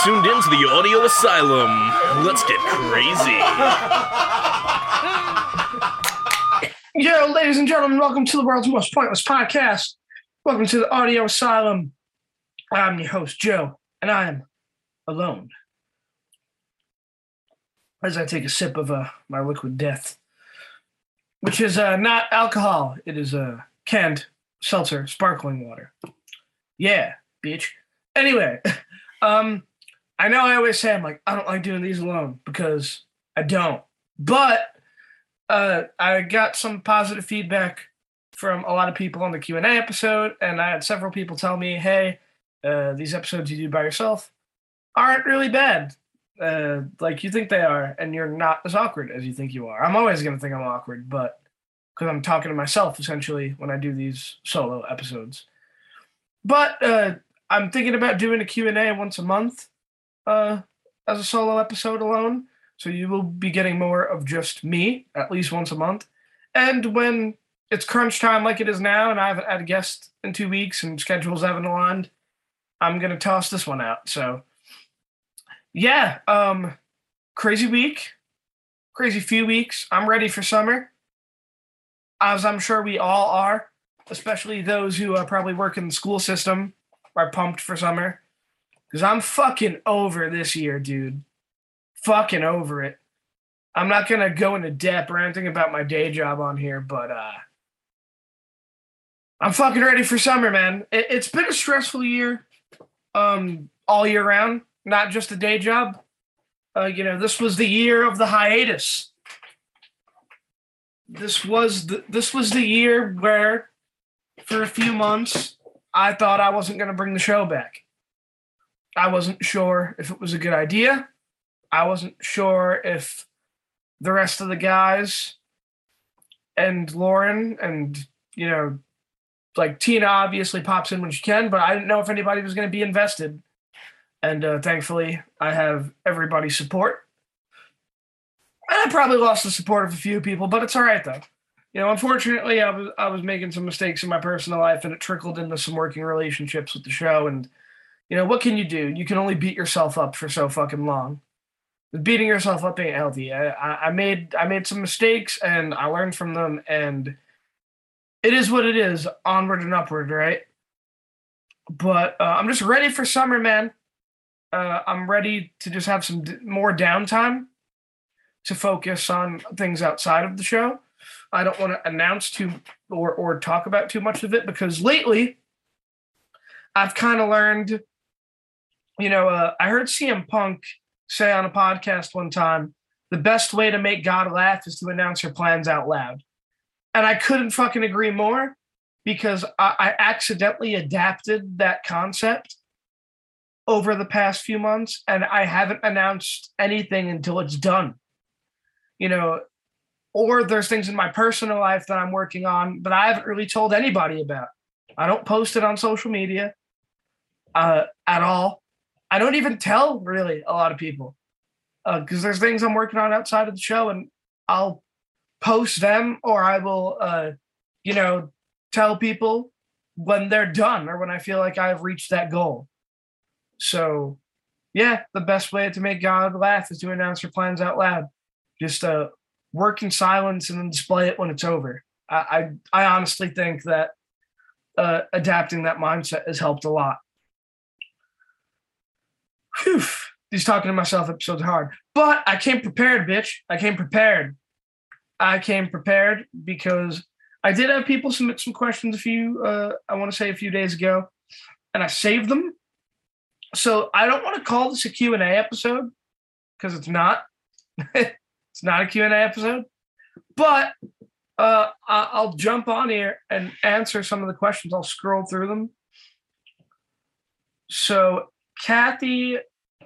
tuned in to the Audio Asylum. Let's get crazy. Yo, ladies and gentlemen, welcome to the world's most pointless podcast. Welcome to the Audio Asylum. I'm your host, Joe, and I am alone. As I take a sip of my liquid death, which is not alcohol. It is canned seltzer sparkling water. Yeah, bitch. Anyway, I know I always say I don't like doing these alone because I don't. But I got some positive feedback from a lot of people on the Q&A episode, and I had several people tell me, hey, these episodes you do by yourself aren't really bad. Like you think they are, and you're not as awkward as you think you are. I'm always going to think I'm awkward, but because I'm talking to myself, essentially, when I do these solo episodes. But I'm thinking about doing a Q&A once a month as a solo episode alone. So you will be getting more of just me at least once a month. And when it's crunch time like it is now, and I haven't had a guest in 2 weeks and schedules haven't aligned, I'm going to toss this one out. So yeah, crazy week, crazy few weeks. I'm ready for summer, as I'm sure we all are, especially those who probably work in the school system are pumped for summer. Because I'm fucking over this year, dude. Fucking over it. I'm not going to go into depth or anything about my day job on here, but I'm fucking ready for summer, man. It's been a stressful year all year round, not just a day job. This was the year of the hiatus. This was the year where, for a few months, I thought I wasn't going to bring the show back. I wasn't sure if it was a good idea. I wasn't sure if the rest of the guys and Lauren and, Tina obviously pops in when she can, but I didn't know if anybody was going to be invested. And thankfully, I have everybody's support. And I probably lost the support of a few people, but it's all right, though. Unfortunately, I was making some mistakes in my personal life, and it trickled into some working relationships with the show. And, what can you do? You can only beat yourself up for so fucking long. Beating yourself up ain't healthy. I made some mistakes, and I learned from them, and it is what it is, onward and upward, right? But I'm just ready for summer, man. I'm ready to just have some more downtime to focus on things outside of the show. I don't want to announce or talk about too much of it because lately I've kind of learned, I heard CM Punk say on a podcast one time, the best way to make God laugh is to announce your plans out loud. And I couldn't fucking agree more because I accidentally adapted that concept over the past few months, and I haven't announced anything until it's done. Or there's things in my personal life that I'm working on, but I haven't really told anybody about. I don't post it on social media at all. I don't even tell really a lot of people because there's things I'm working on outside of the show, and I'll post them or I will, tell people when they're done or when I feel like I've reached that goal. So, yeah, the best way to make God laugh is to announce your plans out loud. Just work in silence and then display it when it's over. I honestly think that adapting that mindset has helped a lot. Whew. These talking to myself episodes are hard. But I came prepared, bitch. I came prepared because I did have people submit some questions a few days ago, and I saved them. So I don't want to call this a Q&A episode because it's not. It's not a Q&A episode. But I'll jump on here and answer some of the questions. I'll scroll through them. So Kathy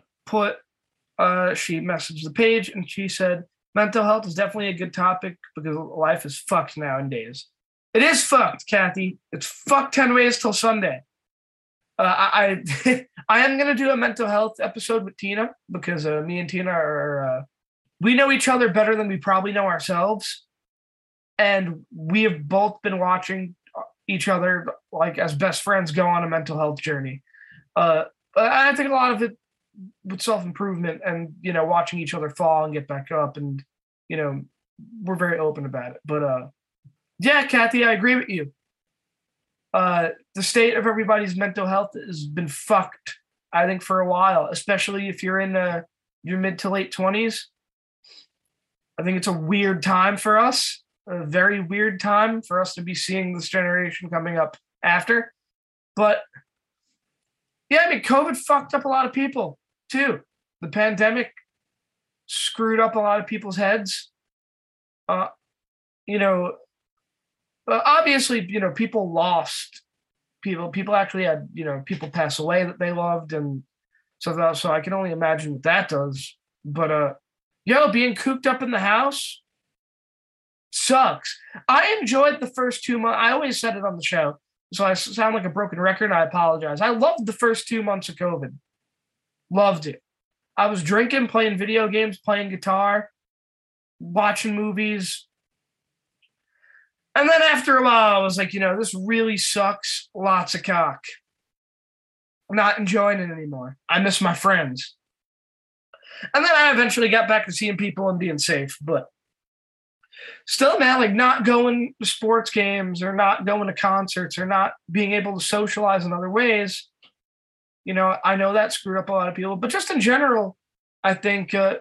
she messaged the page and she said, mental health is definitely a good topic because life is fucked nowadays. It is fucked, Kathy. It's fucked 10 ways till Sunday. I am going to do a mental health episode with Tina because me and Tina are, we know each other better than we probably know ourselves. And we have both been watching each other, like as best friends, go on a mental health journey. I think a lot of it with self-improvement and, watching each other fall and get back up. And, we're very open about it. But yeah, Kathy, I agree with you. The state of everybody's mental health has been fucked, I think, for a while, especially if you're in your mid to late 20s. I think it's a weird time for us, a very weird time for us to be seeing this generation coming up after. But yeah, I mean, COVID fucked up a lot of people too. The pandemic screwed up a lot of people's heads. Obviously, people lost people. People actually had, people pass away that they loved, and so I can only imagine what that does. But being cooped up in the house sucks. I enjoyed the first 2 months. I always said it on the show, so I sound like a broken record. I apologize. I loved the first 2 months of COVID. Loved it. I was drinking, playing video games, playing guitar, watching movies. And then after a while, I was like, this really sucks. Lots of cock. I'm not enjoying it anymore. I miss my friends. And then I eventually got back to seeing people and being safe. But still, man, like not going to sports games or not going to concerts or not being able to socialize in other ways. I know that screwed up a lot of people. But just in general, I think to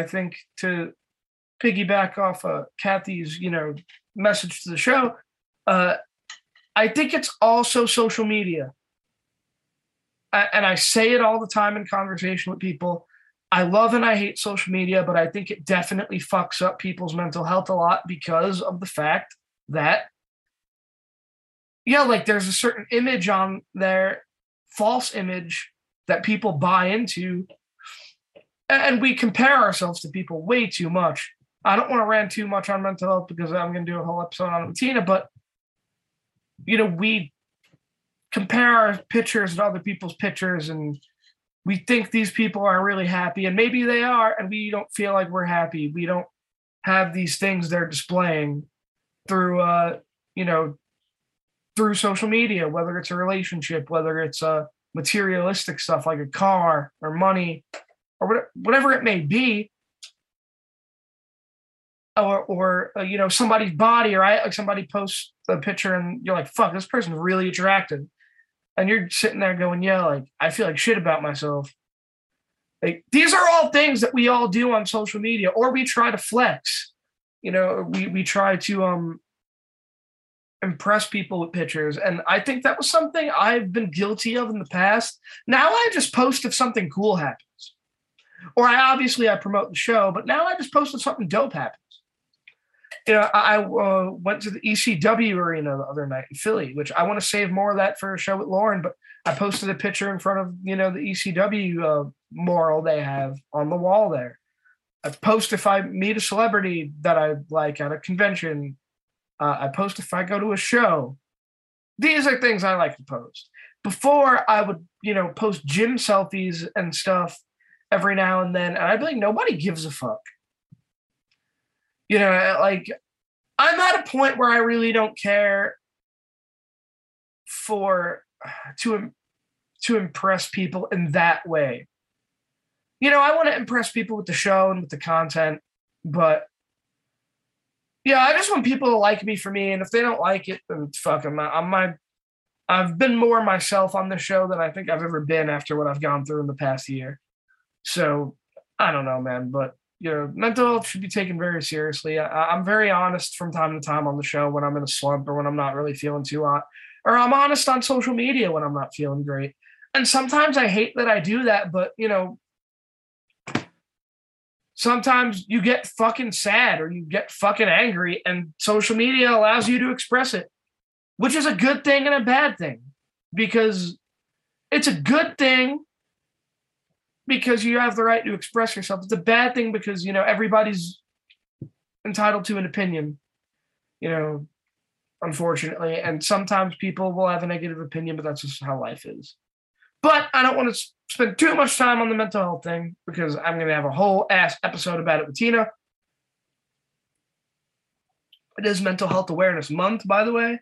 piggyback off Kathy's, message to the show, I think it's also social media. And I say it all the time in conversation with people. I love and I hate social media, but I think it definitely fucks up people's mental health a lot because of the fact that, there's a certain image on there, false image that people buy into, and we compare ourselves to people way too much. I don't want to rant too much on mental health because I'm going to do a whole episode on it with Tina, but, we compare our pictures to other people's pictures, and we think these people are really happy, and maybe they are, and we don't feel like we're happy. We don't have these things they're displaying through, through social media, whether it's a relationship, whether it's materialistic stuff like a car or money or whatever it may be. Or somebody's body, or like somebody posts a picture and you're like, fuck, this person's really attractive. And you're sitting there going, I feel like shit about myself. Like, these are all things that we all do on social media, or we try to flex. We try to impress people with pictures. And I think that was something I've been guilty of in the past. Now I just post if something cool happens. Or I promote the show, but now I just post if something dope happens. I went to the ECW arena the other night in Philly, which I want to save more of that for a show with Lauren, but I posted a picture in front of, the ECW mural they have on the wall there. I post if I meet a celebrity that I like at a convention. I post if I go to a show. These are things I like to post. Before, I would, post gym selfies and stuff every now and then, and I'd be like, nobody gives a fuck. I'm at a point where I really don't care to impress people in that way. I want to impress people with the show and with the content, but I just want people to like me for me, and if they don't like it, then fuck them. I've been more myself on the show than I think I've ever been after what I've gone through in the past year. So I don't know, man, but mental health should be taken very seriously. I'm very honest from time to time on the show when I'm in a slump or when I'm not really feeling too hot, or I'm honest on social media when I'm not feeling great. And sometimes I hate that I do that, but sometimes you get fucking sad or you get fucking angry, and social media allows you to express it, which is a good thing and a bad thing, because it's a good thing because you have the right to express yourself. It's a bad thing because, everybody's entitled to an opinion, unfortunately. And sometimes people will have a negative opinion, but that's just how life is. But I don't want to spend too much time on the mental health thing because I'm going to have a whole ass episode about it with Tina. It is Mental Health Awareness Month, by the way.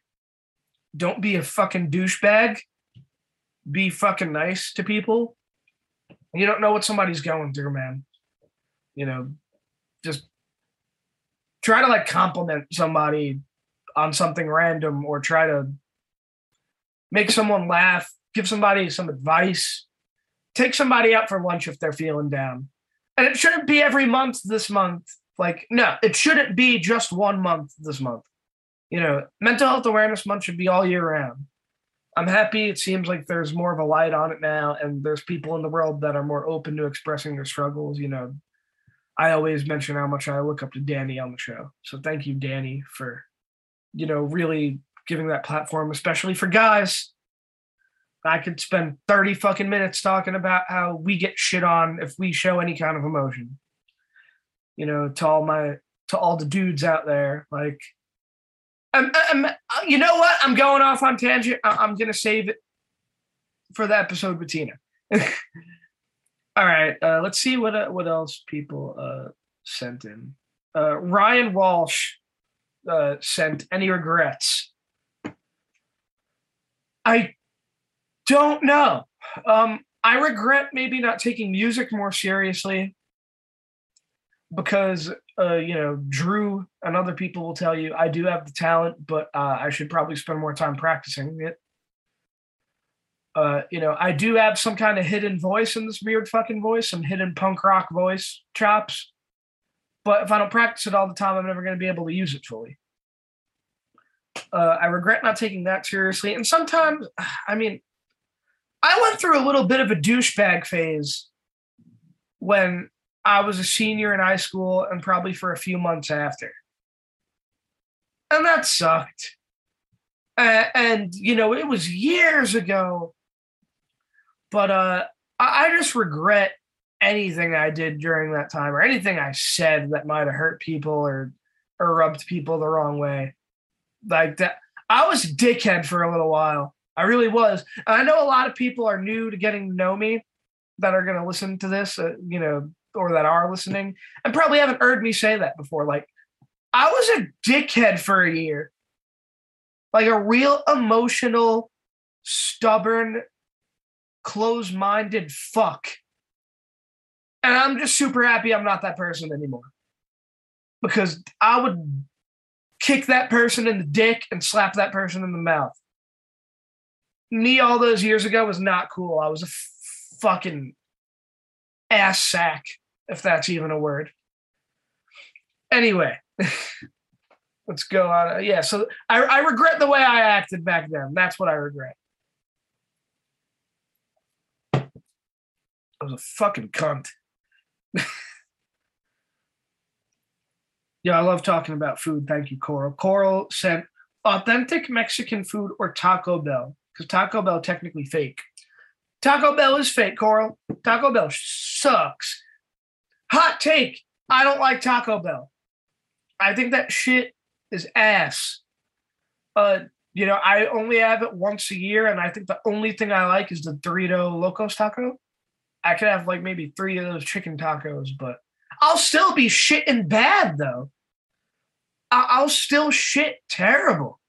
Don't be a fucking douchebag. Be fucking nice to people. You don't know what somebody's going through, man. You know, just try to like compliment somebody on something random or try to make someone laugh, give somebody some advice, take somebody out for lunch if they're feeling down. And it shouldn't be every month this month. Like, no, it shouldn't be just 1 month this month. Mental health awareness month should be all year round. I'm happy it seems like there's more of a light on it now, and there's people in the world that are more open to expressing their struggles. I always mention how much I look up to Danny on the show. So thank you, Danny, for, really giving that platform, especially for guys. I could spend 30 fucking minutes talking about how we get shit on if we show any kind of emotion. To all the dudes out there, like, you know what? I'm going off on tangent. I'm gonna save it for the episode with Tina. All right, let's see what else people sent in. Ryan Walsh sent any regrets. I don't know. I regret maybe not taking music more seriously because, Drew and other people will tell you I do have the talent, but I should probably spend more time practicing it. I do have some kind of hidden voice in this weird fucking voice, some hidden punk rock voice chops. But if I don't practice it all the time, I'm never going to be able to use it fully. I regret not taking that seriously. And sometimes, I went through a little bit of a douchebag phase when I was a senior in high school and probably for a few months after. And that sucked. And it was years ago. But I just regret anything I did during that time or anything I said that might have hurt people or rubbed people the wrong way. Like that. I was a dickhead for a little while. I really was. And I know a lot of people are new to getting to know me that are going to listen to this, or that are listening and probably haven't heard me say that before. Like, I was a dickhead for a year. Like a real emotional, stubborn, closed-minded fuck. And I'm just super happy I'm not that person anymore. Because I would kick that person in the dick and slap that person in the mouth. Me all those years ago was not cool. I was a fucking ass sack, if that's even a word. Anyway, let's go on. Yeah, so I regret the way I acted back then. That's what I regret. I was a fucking cunt. Yeah, I love talking about food. Thank you, Coral. Coral sent authentic Mexican food or Taco Bell, because Taco Bell technically fake. Taco Bell is fake, Coral. Taco Bell sucks. Hot take. I don't like Taco Bell. I think that shit is ass. I only have it once a year, and I think the only thing I like is the Dorito Locos Taco. I could have like maybe 3 of those chicken tacos, but I'll still be shitting bad though. I'll still shit terrible.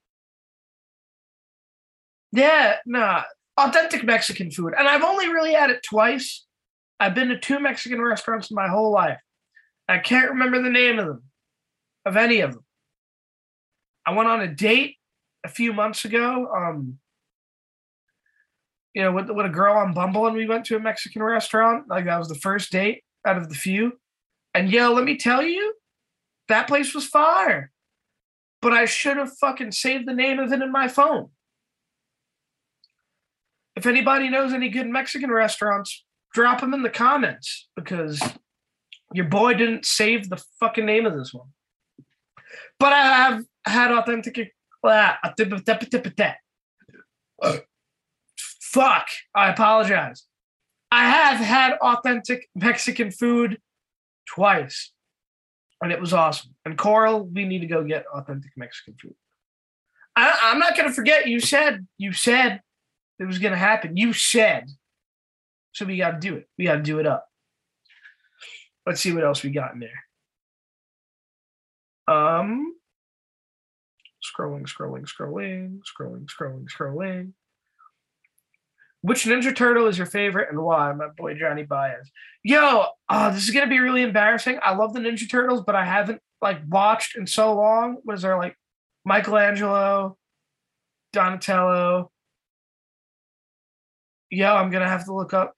Yeah, nah. Authentic Mexican food. And I've only really had it twice. I've been to 2 Mexican restaurants in my whole life. I can't remember the name of them, of any of them. I went on a date a few months ago, with a girl on Bumble, and we went to a Mexican restaurant. Like, that was the first date out of the few. And let me tell you, that place was fire. But I should have fucking saved the name of it in my phone. If anybody knows any good Mexican restaurants, drop them in the comments, because your boy didn't save the fucking name of this one. But I have had authentic. Fuck. I apologize. I have had authentic Mexican food twice, and it was awesome. And Coral, we need to go get authentic Mexican food. I'm not going to forget. You said it was going to happen. You said. So we got to do it. We got to do it up. Let's see what else we got in there. Scrolling. Which Ninja Turtle is your favorite and why? My boy Johnny Baez. Yo, this is gonna be really embarrassing. I love the Ninja Turtles, but I haven't like watched in so long. Was there like Michelangelo, Donatello? Yo, I'm gonna have to look up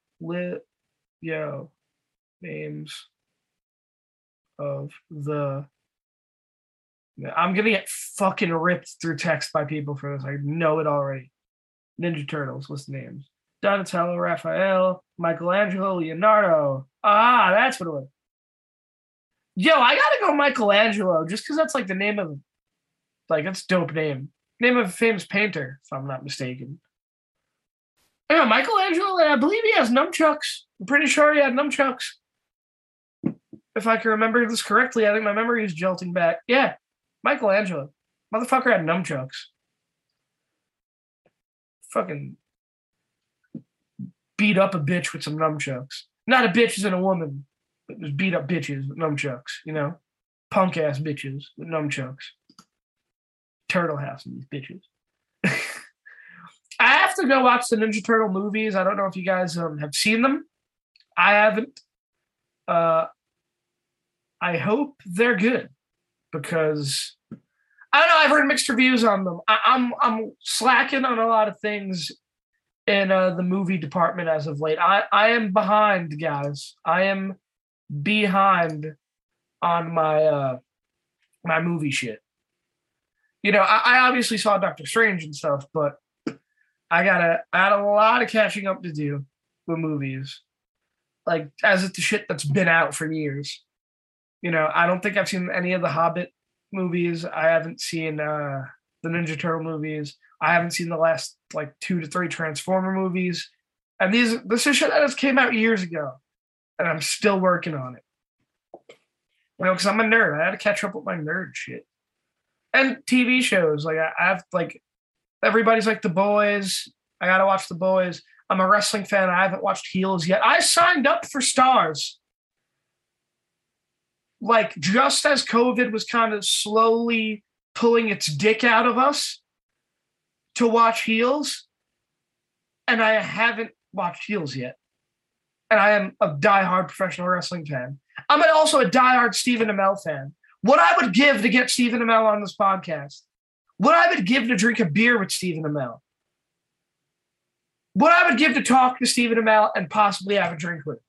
names of the. I'm gonna get fucking ripped through text by people for this. I know it already. Ninja Turtles. What's the names? Donatello, Raphael, Michelangelo, Leonardo. Ah, that's what it was. Yo, I gotta go Michelangelo just because that's like the name of, like, that's a dope name. Name of a famous painter, if I'm not mistaken. Yeah, Michelangelo, I believe he has nunchucks. I'm pretty sure he had nunchucks. If I can remember this correctly, I think my memory is jolting back. Yeah, Michelangelo. Motherfucker had nunchucks. Fucking beat up a bitch with some nunchucks. Not a bitch as in a woman, but just beat up bitches with nunchucks, you know? Punk ass bitches with nunchucks. Turtle House and these bitches. I have to go watch the Ninja Turtle movies. I don't know if you guys have seen them. I haven't. I hope they're good because I don't know. I've heard mixed reviews on them. I'm slacking on a lot of things in the movie department as of late. I am behind, guys. I am behind on my my movie shit. You know, I obviously saw Doctor Strange and stuff, but I had a lot of catching up to do with movies. Like as it's the shit that's been out for years. You know, I don't think I've seen any of the Hobbit movies. I haven't seen the Ninja Turtle movies. I haven't seen the last like 2 to 3 Transformer movies. And this is shit that just came out years ago. And I'm still working on it. You know, because I'm a nerd. I had to catch up with my nerd shit. And TV shows. Like I have like everybody's like The Boys. I gotta watch The Boys. I'm a wrestling fan. I haven't watched Heels yet. I signed up for Stars. Like just as COVID was kind of slowly pulling its dick out of us to watch Heels, and I haven't watched Heels yet. And I am a diehard professional wrestling fan. I'm also a diehard Stephen Amell fan. What I would give to get Stephen Amell on this podcast, what I would give to drink a beer with Stephen Amell, what I would give to talk to Stephen Amell and possibly have a drink with him.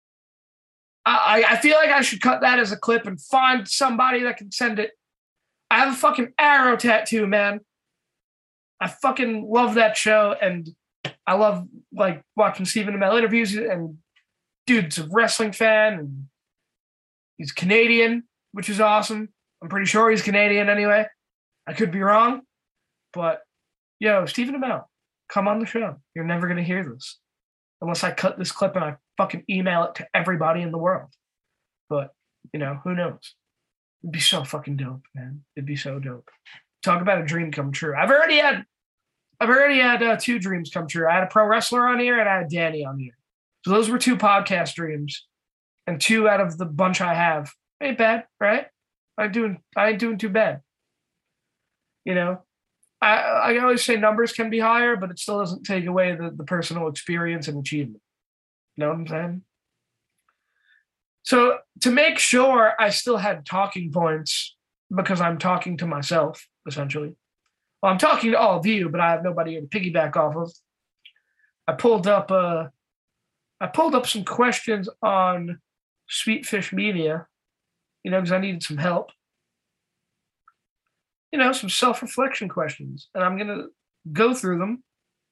I feel like I should cut that as a clip and find somebody that can send it. I have a fucking arrow tattoo, man. I fucking love that show, and I love like watching Stephen Amell interviews. And dude's a wrestling fan, and he's Canadian, which is awesome. I'm pretty sure he's Canadian anyway. I could be wrong, but yo, Stephen Amell, come on the show. You're never gonna hear this unless I cut this clip and I fucking email it to everybody in the world. But, you know, who knows? It'd be so fucking dope, man. It'd be so dope. Talk about a dream come true. I've already had 2 dreams come true. I had a pro wrestler on here and I had Danny on here. So those were 2 podcast dreams. And 2 out of the bunch I have. Ain't bad, right? I ain't doing too bad. You know? I always say numbers can be higher, but it still doesn't take away the personal experience and achievement. You know what I'm saying? So to make sure I still had talking points, because I'm talking to myself, essentially. Well, I'm talking to all of you, but I have nobody to piggyback off of. I pulled up some questions on Sweetfish Media, you know, because I needed some help. You know, some self-reflection questions. And I'm gonna go through them.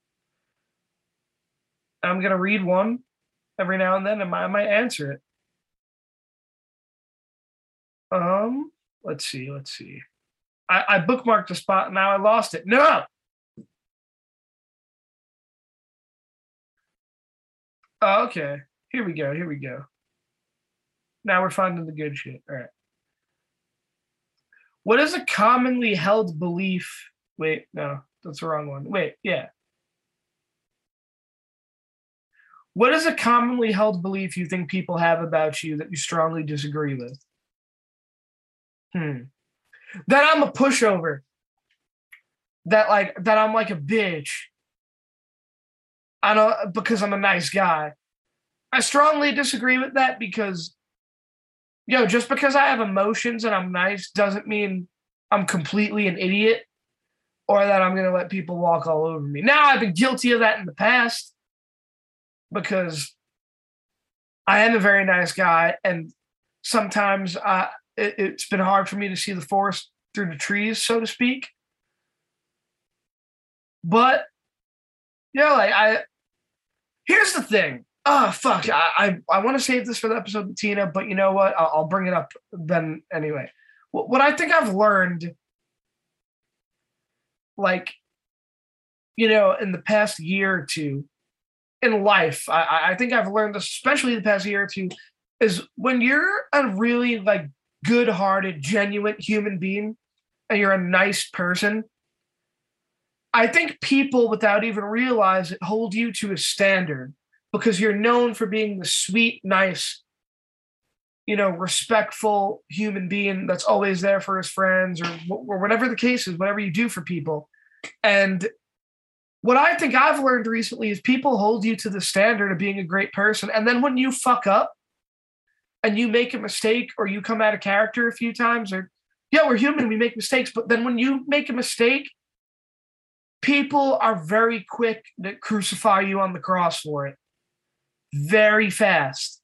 I'm gonna read one every now and then, and I might answer it. Let's see. I bookmarked a spot, and now I lost it. No! Oh, okay. Here we go. Now we're finding the good shit. All right. What is a commonly held belief? Wait, no, that's the wrong one. Wait, yeah. What is a commonly held belief you think people have about you that you strongly disagree with? That I'm a pushover. That I'm like a bitch. I don't because I'm a nice guy. I strongly disagree with that because just because I have emotions and I'm nice doesn't mean I'm completely an idiot or that I'm going to let people walk all over me. Now, I've been guilty of that in the past because I am a very nice guy, and sometimes it's been hard for me to see the forest through the trees, so to speak. But here's the thing. Oh fuck! I want to save this for the episode with Tina, but you know what? I'll bring it up then anyway. What I think I've learned, like, in the past year or two in life, I think I've learned this, especially the past year or two, is when you're a really like good-hearted, genuine human being, and you're a nice person. I think people, without even realize it, hold you to a standard because you're known for being the sweet, nice, respectful human being that's always there for his friends or whatever the case is, whatever you do for people. And what I think I've learned recently is people hold you to the standard of being a great person. And then when you fuck up and you make a mistake or you come out of character a few times, we're human, we make mistakes. But then when you make a mistake, people are very quick to crucify you on the cross for it. Very fast.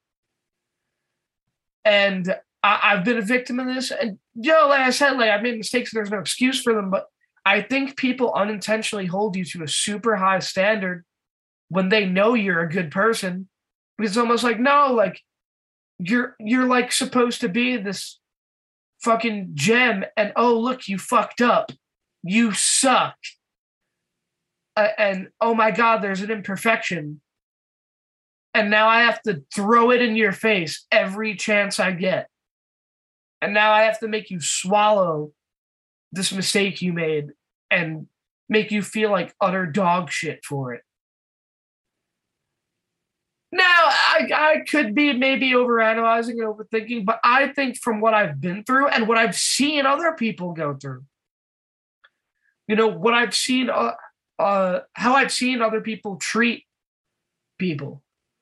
And I've been a victim of this. And, like I said, I made mistakes and there's no excuse for them. But I think people unintentionally hold you to a super high standard when they know you're a good person. It's almost like, no, like, you're like supposed to be this fucking gem. And, oh, look, you fucked up. You suck. And oh my God, there's an imperfection. And now I have to throw it in your face every chance I get. And now I have to make you swallow this mistake you made and make you feel like utter dog shit for it. Now, I could be maybe overanalyzing and overthinking, but I think from what I've been through and what I've seen other people go through, what I've seen... how I've seen other people treat people.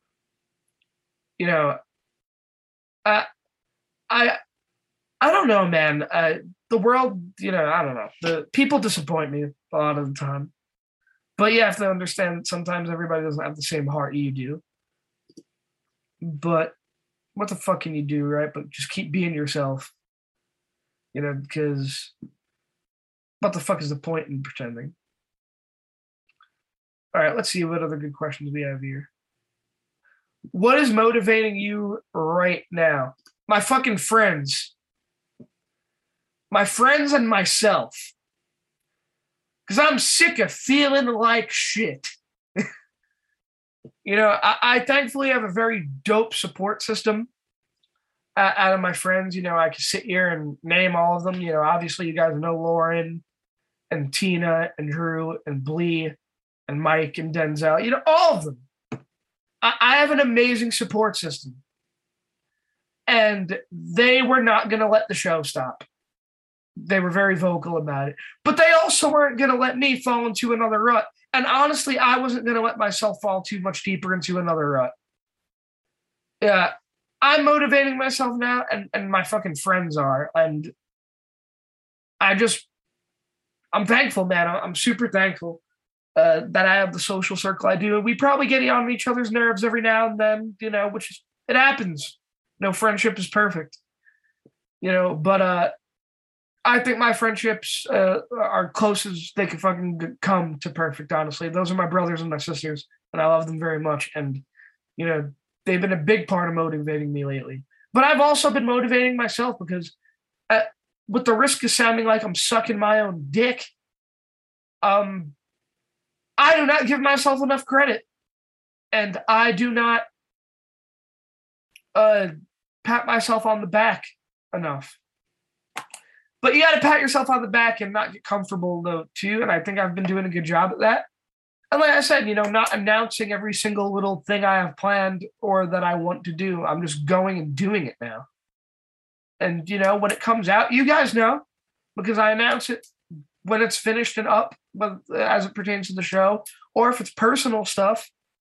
I don't know, man. The world, I don't know. The people disappoint me a lot of the time. But you have to understand that sometimes everybody doesn't have the same heart you do. But what the fuck can you do, right? But just keep being yourself. Because what the fuck is the point in pretending? All right, let's see what other good questions we have here. What is motivating you right now? My fucking friends. My friends and myself. Because I'm sick of feeling like shit. I thankfully have a very dope support system out of my friends. I can sit here and name all of them. Obviously you guys know Lauren and Tina and Drew and Blee and Mike and Denzel, all of them. I have an amazing support system. And they were not going to let the show stop. They were very vocal about it. But they also weren't going to let me fall into another rut. And honestly, I wasn't going to let myself fall too much deeper into another rut. Yeah, I'm motivating myself now, and my fucking friends are. And I'm thankful, man. I'm super thankful. That I have the social circle I do. And we probably get on each other's nerves every now and then, it happens. No friendship is perfect, but I think my friendships are close as they can fucking come to perfect, honestly. Those are my brothers and my sisters, and I love them very much. And, they've been a big part of motivating me lately. But I've also been motivating myself because with the risk of sounding like I'm sucking my own dick, I do not give myself enough credit, and I do not pat myself on the back enough. But you got to pat yourself on the back and not get comfortable, though, too, and I think I've been doing a good job at that. And like I said, not announcing every single little thing I have planned or that I want to do. I'm just going and doing it now. And, when it comes out, you guys know, because I announce it when it's finished and up, as it pertains to the show, or if it's personal stuff,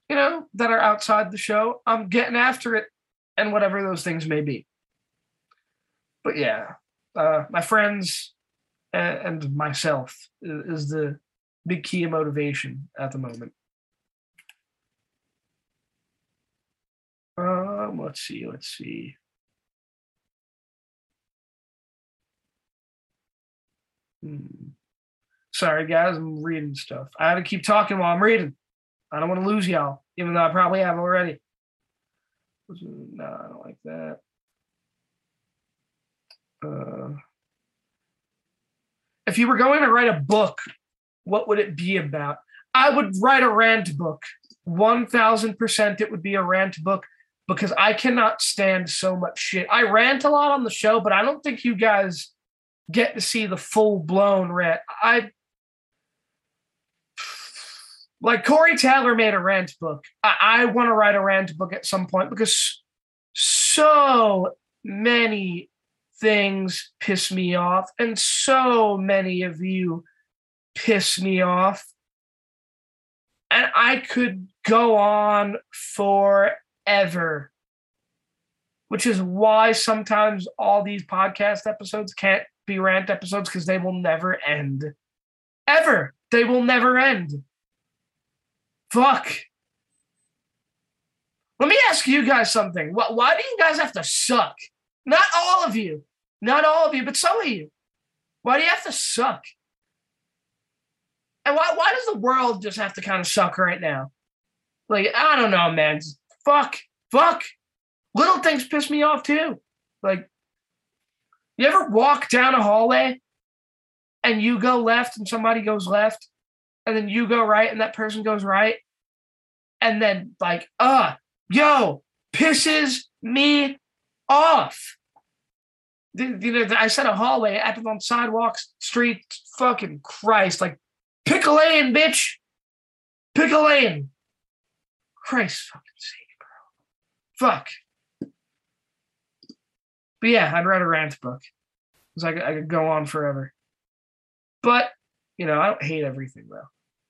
that are outside the show, I'm getting after it and whatever those things may be. But yeah, my friends and myself is the big key of motivation at the moment. Let's see. Sorry, guys, I'm reading stuff. I had to keep talking while I'm reading. I don't want to lose y'all, even though I probably have already. No, I don't like that. If you were going to write a book, what would it be about? I would write a rant book. 1000% it would be a rant book because I cannot stand so much shit. I rant a lot on the show, but I don't think you guys get to see the full blown rant. Like Corey Taylor made a rant book. I want to write a rant book at some point because so many things piss me off, and so many of you piss me off. And I could go on forever, which is why sometimes all these podcast episodes can't be rant episodes because they will never end. Ever. They will never end. Fuck. Let me ask you guys something. Why do you guys have to suck? Not all of you. Not all of you, but some of you. Why do you have to suck? And why does the world just have to kind of suck right now? Like, I don't know, man. Fuck. Little things piss me off too. Like, you ever walk down a hallway and you go left and somebody goes left, and then you go right and that person goes right, and then like, pisses me off. I said a hallway, I happened on sidewalks, streets, fucking Christ, like, pick a lane, bitch. Pick a lane. Christ fucking sake, bro. Fuck. But yeah, I'd read a rant book. Because I could go on forever. But, I don't hate everything, though.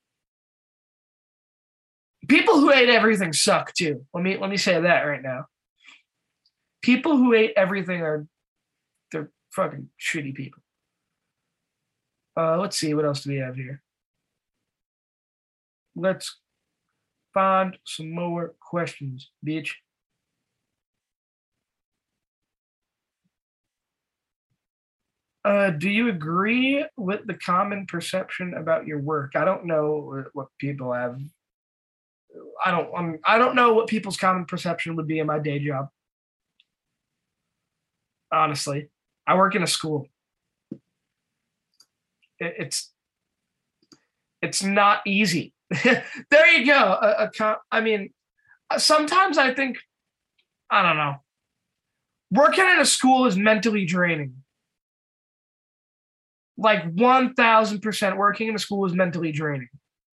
People who hate everything suck, too. Let me say that right now. People who hate everything they're fucking shitty people. Let's see, what else do we have here? Let's find some more questions, bitch. Do you agree with the common perception about your work? I don't know what people have. I don't know what people's common perception would be in my day job. Honestly, I work in a school. It's not easy. There you go. Sometimes I think, I don't know. Working in a school is mentally draining. Like 1000% working in a school is mentally draining.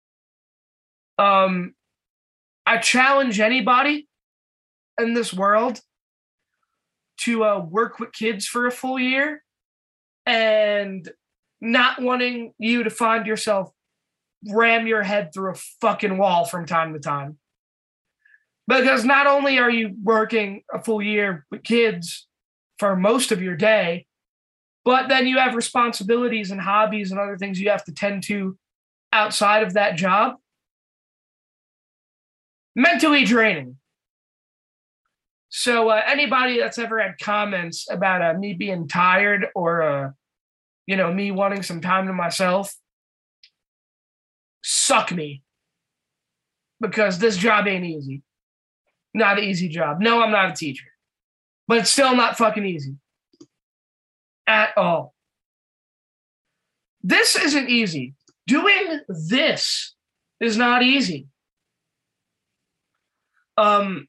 I challenge anybody in this world to work with kids for a full year and not wanting you to find yourself ram your head through a fucking wall from time to time. Because not only are you working a full year with kids for most of your day, but then you have responsibilities and hobbies and other things you have to tend to outside of that job. Mentally draining. So anybody that's ever had comments about me being tired or, me wanting some time to myself, suck me. Because this job ain't easy. Not an easy job. No, I'm not a teacher. But it's still not fucking easy. At all. This isn't easy. Doing this is not easy. I'm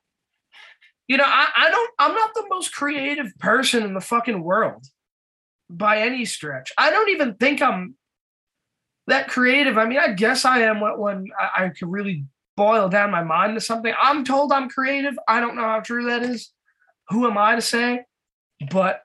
not the most creative person in the fucking world by any stretch. I don't even think I'm that creative. I mean, I guess I am when I can really boil down my mind to something. I'm told I'm creative. I don't know how true that is. Who am I to say? But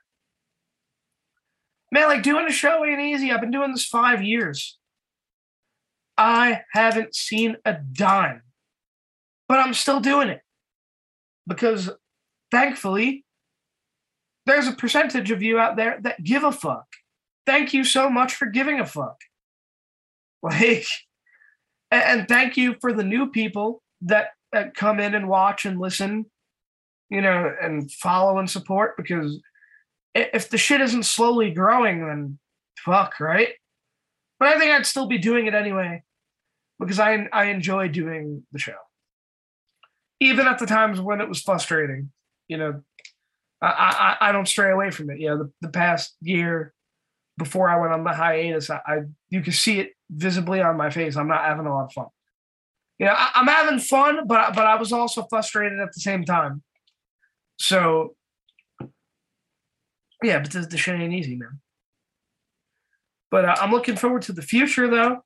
man, like, doing a show ain't easy. I've been doing this 5 years. I haven't seen a dime but I'm still doing it because thankfully there's a percentage of you out there that give a fuck. Thank you so much for giving a fuck. Like, and thank you for the new people that come in and watch and listen, and follow and support, because if the shit isn't slowly growing, then fuck, right? But I think I'd still be doing it anyway because I enjoy doing the show. Even at the times when it was frustrating, I don't stray away from it. The past year before I went on the hiatus, you can see it visibly on my face. I'm not having a lot of fun. I'm having fun, but I was also frustrated at the same time. So, yeah, but the shit ain't easy, man. But I'm looking forward to the future, though.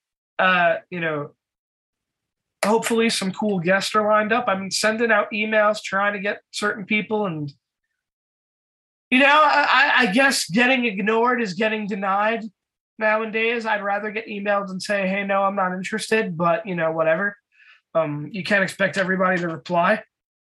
Hopefully some cool guests are lined up. I've been sending out emails trying to get certain people, and I guess getting ignored is getting denied nowadays. I'd rather get emailed and say, hey, no, I'm not interested, but whatever. You can't expect everybody to reply.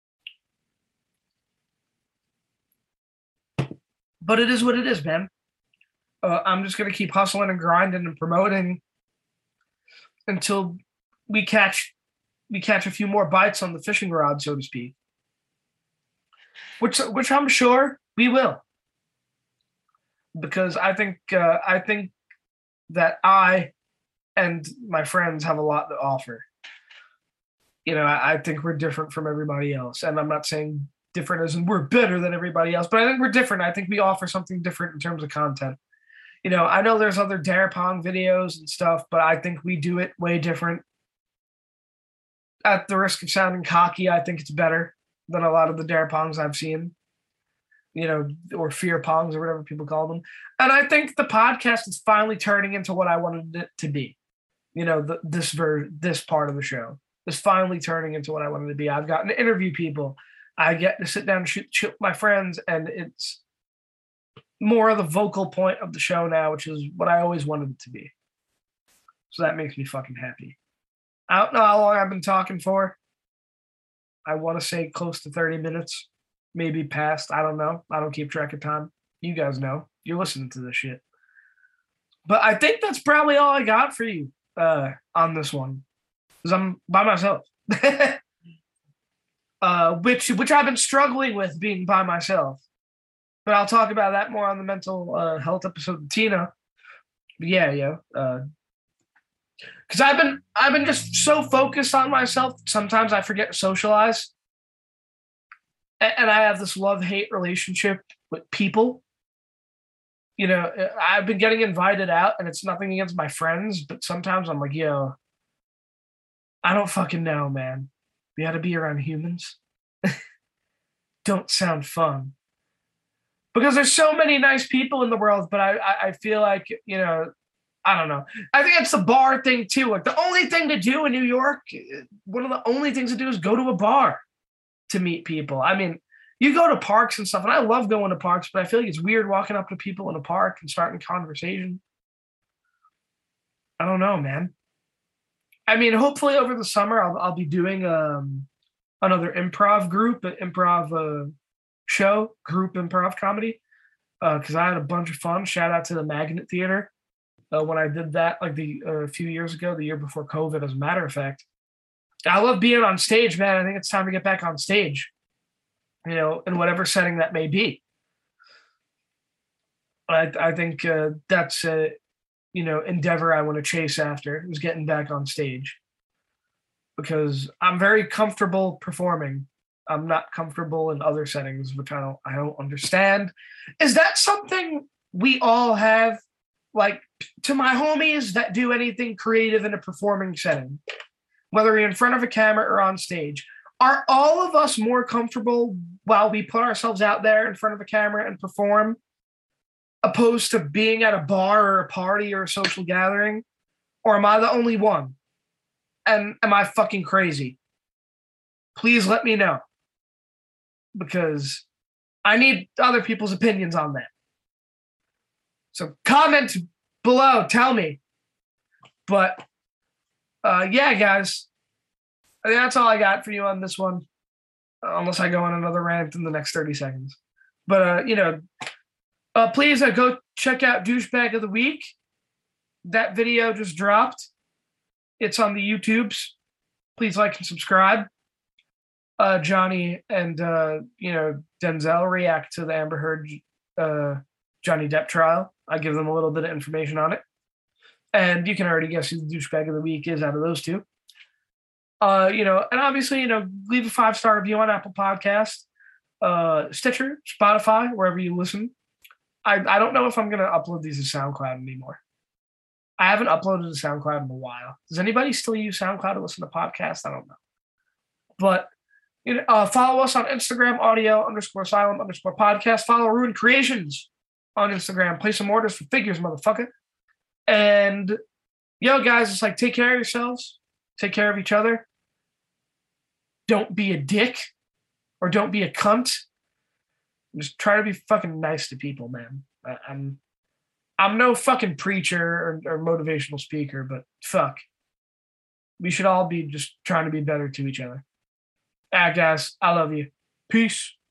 But it is what it is, man. I'm just going to keep hustling and grinding and promoting until we catch a few more bites on the fishing rod, so to speak. Which I'm sure we will. Because I think that I and my friends have a lot to offer. I think we're different from everybody else. And I'm not saying different as in we're better than everybody else, but I think we're different. I think we offer something different in terms of content. I know there's other Dare Pong videos and stuff, but I think we do it way different. At the risk of sounding cocky, I think it's better than a lot of the Dare Pongs I've seen, or Fear Pongs or whatever people call them. And I think the podcast is finally turning into what I wanted it to be. This part of the show is finally turning into what I wanted it to be. I've gotten to interview people. I get to sit down and shoot with my friends, and it's more of the vocal point of the show now, which is what I always wanted it to be. So that makes me fucking happy. I don't know how long I've been talking for. I want to say close to 30 minutes, maybe past. I don't know. I don't keep track of time. You guys know. You're listening to this shit. But I think that's probably all I got for you on this one, because I'm by myself. Which I've been struggling with being by myself. But I'll talk about that more on the mental health episode with Tina. But yeah. Because I've been just so focused on myself. Sometimes I forget to socialize, and I have this love-hate relationship with people. I've been getting invited out, and it's nothing against my friends, but sometimes I'm like, yo, I don't fucking know, man. We got to be around humans. Don't sound fun. Because there's so many nice people in the world, but I feel like, I don't know. I think it's the bar thing too. Like the only thing to do in New York, one of the only things to do is go to a bar to meet people. I mean, you go to parks and stuff, and I love going to parks, but I feel like it's weird walking up to people in a park and starting a conversation. I don't know, man. I mean, hopefully over the summer, I'll be doing another improv group, an improv show, group improv comedy, because I had a bunch of fun. Shout out to the Magnet Theater when I did that like a few years ago, the year before COVID, as a matter of fact. I love being on stage, man. I think it's time to get back on stage, in whatever setting that may be. I think that's a endeavor I want to chase after, is getting back on stage, because I'm very comfortable performing. I'm not comfortable in other settings, which I don't understand. Is that something we all have? Like, to my homies that do anything creative in a performing setting, whether you're in front of a camera or on stage, are all of us more comfortable while we put ourselves out there in front of a camera and perform, opposed to being at a bar or a party or a social gathering? Or am I the only one? And am I fucking crazy? Please let me know, because I need other people's opinions on that. So comment below, tell me. But yeah, guys, I think that's all I got for you on this one, unless I go on another rant in the next 30 seconds. But, please go check out Douchebag of the Week. That video just dropped. It's on the YouTubes. Please like and subscribe. Johnny and, Denzel react to the Amber Heard Johnny Depp trial. I give them a little bit of information on it. And you can already guess who the Douchebag of the Week is out of those two. And obviously, leave a 5-star review on Apple Podcast, Stitcher, Spotify, wherever you listen. I don't know if I'm going to upload these to SoundCloud anymore. I haven't uploaded to SoundCloud in a while. Does anybody still use SoundCloud to listen to podcasts? I don't know. But follow us on Instagram, audio_asylum_podcast. Follow Ruined Creations on Instagram. Place some orders for figures, motherfucker. And, guys, it's like, take care of yourselves. Take care of each other. Don't be a dick or don't be a cunt. Just try to be fucking nice to people, man. I'm no fucking preacher or motivational speaker, but fuck. We should all be just trying to be better to each other. Guys, I love you. Peace.